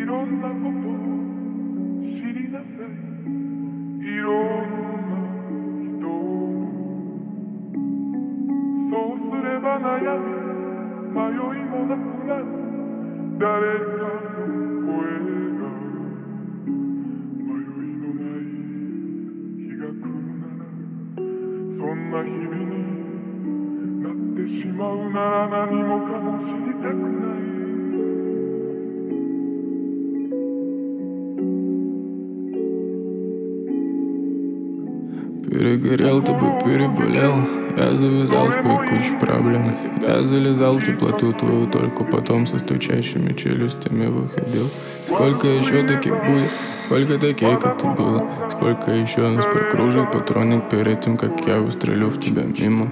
いろんなことを知りなさい。いろんな人をそうすれば悩み迷いもなくなる。誰かの声が迷いのない日が来るなら、そんな日々になってしまうなら何もかも知りたくない。 Перегорел, тобой переболел. Я завязал с тобой кучу проблем. Я залезал в теплоту твою, только потом со стучащими челюстями выходил. Сколько еще таких будет? Сколько таких, как ты было? Сколько еще нас прокружит, потронет перед тем, как я выстрелю в тебя мимо?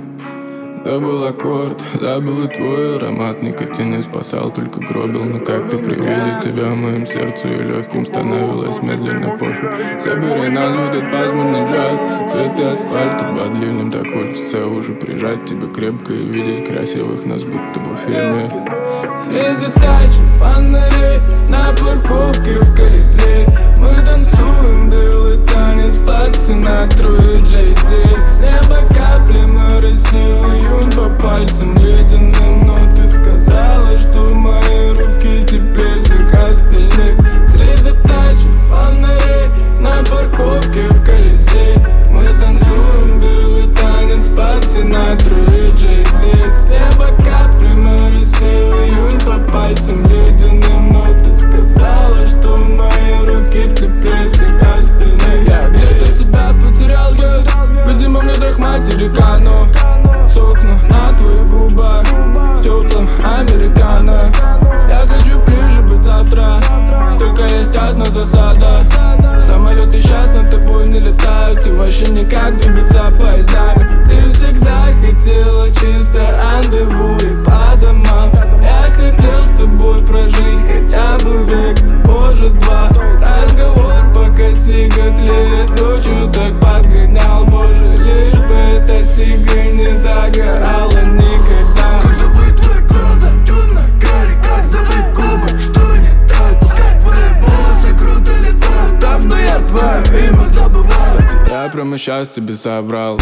Забыл аккорд, забыл и твой аромат. Никотин не спасал, только гробил. Но как ты при виде тебя моим сердцу и легким становилось медленно пофиг. Собери нас в этот пасмурный джаз. Цветы асфальта под ливнем, так хочется уже прижать тебя крепко и видеть красивых нас, будто бы в фильме. Среди тачек, фонарей, на парковке в Колизее мы танцуем белый танец под Синатру и Джей-Зи. С неба капли моросил июнь по пальцам ледяным, но ты сказала, что мои руки теперь всех остальных. Среди тачек, фонарей, на парковке в Колизее мы танцуем белый танец под Синатру и Джей-Зи. С неба капли моросил июнь по пальцам ледяным, но ты сказала, что мои руки теплее всех остальных. Я где-то себя потерял, видимо в недрах материка, но сохну на твоих губах теплым американо. Я хочу ближе быть завтра, только есть одна засада. Самолеты сейчас над тобой не летают, и вообще никак двигаться поездами. Ты всегда хотела чисто рандеву и по домам. Я хотел с тобой прожить хотя бы век, может два. Разговор пока сига тлеет, ночью так подгонял. Боже, лишь бы эта сига не догорала никогда. Как забыть твои глаза, темно-карий, как забыть губы, что не так. Пускай твои волосы круто летают, давно я твое имя забывал. Кстати, я прямо сейчас тебе соврал.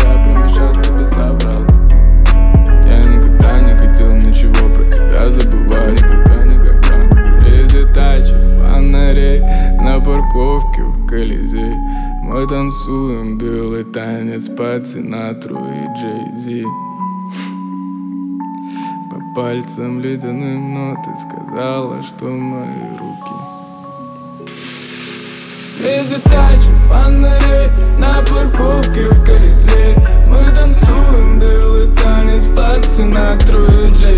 Я никогда не хотел ничего про тебя забывать. Никогда. Среди тачек, фонарей, на парковке в Колизее мы танцуем белый танец под Синатру и Джей-Зи. По пальцам ледяным, но ты сказала, что мои руки. Среди тачек, фонарей, на парковке в Колизее мы танцуем белый танец под Синатру и Джей-Зи.